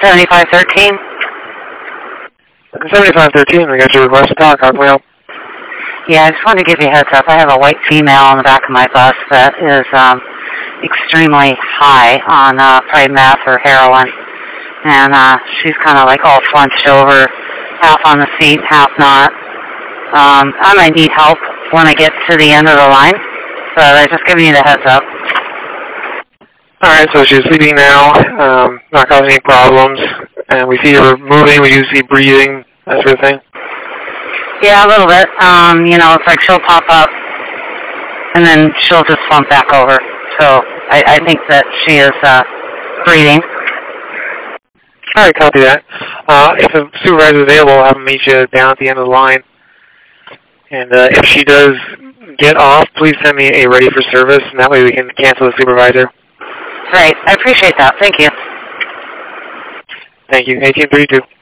7513. 7513, I got your request to talk. How can we help? Yeah, I just wanted to give you a heads up. I have a white female on the back of my bus that is extremely high on probably meth or heroin. And she's kind of like all slunched over, half on the seat, half not. I might need help when I get to the end of the line, but I'm just giving you the heads up. All right, so she's sleeping now, not causing any problems, and we see her moving, we do see breathing, that sort of thing. Yeah, a little bit. It's like she'll pop up, and then she'll just slump back over. So I think that she is breathing. All right, copy that. If the supervisor is available, I'll have him meet you down at the end of the line. And if she does get off, please send me a ready for service, and that way we can cancel the supervisor. Great. I appreciate that. Thank you. Thank you. 1832.